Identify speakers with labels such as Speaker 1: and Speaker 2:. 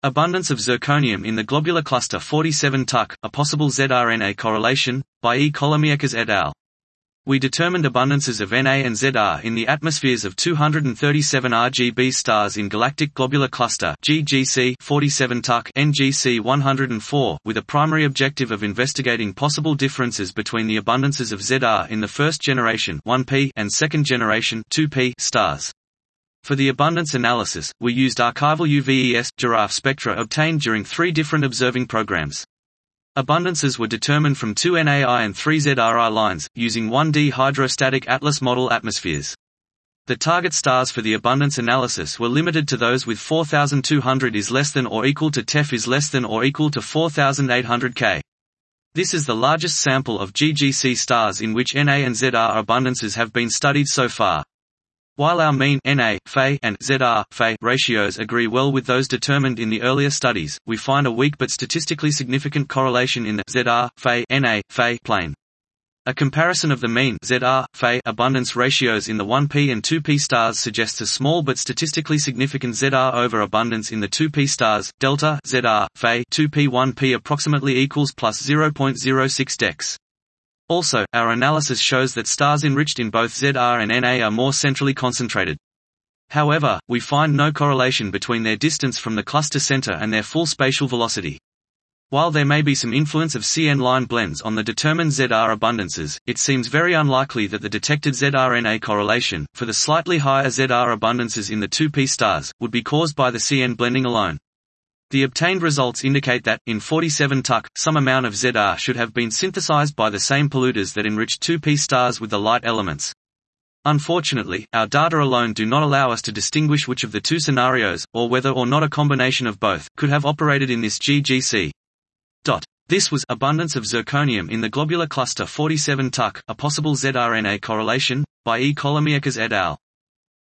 Speaker 1: Abundance of zirconium in the globular cluster 47 Tuc, a possible ZR-Na correlation, by E. Kolomieckas et al. We determined abundances of Na and Zr in the atmospheres of 237 RGB stars in galactic globular cluster (GGC) 47 Tuc (NGC 104), with a primary objective of investigating possible differences between the abundances of Zr in the first generation 1P and second generation 2P stars. For the abundance analysis, we used archival UVES giraffe spectra obtained during 3 different observing programs. Abundances were determined from 2 NAI and 3 ZRI lines, using 1D hydrostatic ATLAS model atmospheres. The target stars for the abundance analysis were limited to those with 4200 is less than or equal to TeF is less than or equal to 4800 K. This is the largest sample of GGC stars in which Na and Zr abundances have been studied so far. While our mean Na, Fe, and Zr, Fe ratios agree well with those determined in the earlier studies, we find a weak but statistically significant correlation in the Zr, Fe, Na, Fe plane. A comparison of the mean Zr, Fe abundance ratios in the 1P and 2P stars suggests a small but statistically significant Zr over abundance in the 2P stars. Delta Zr, Fe 2P 1P approximately equals plus 0.06 dex. Also, our analysis shows that stars enriched in both Zr and Na are more centrally concentrated. However, we find no correlation between their distance from the cluster center and their full spatial velocity. While there may be some influence of CN line blends on the determined Zr abundances, it seems very unlikely that the detected Zr-Na correlation, for the slightly higher Zr abundances in the 2P stars, would be caused by the CN blending alone. The obtained results indicate that, in 47 Tuc, some amount of Zr should have been synthesized by the same polluters that enriched 2P stars with the light elements. Unfortunately, our data alone do not allow us to distinguish which of the 2 scenarios, or whether or not a combination of both, could have operated in this GGC. This was abundance of zirconium in the globular cluster 47 Tuc, a possible ZR-Na correlation, by E. Kolomieckas et al.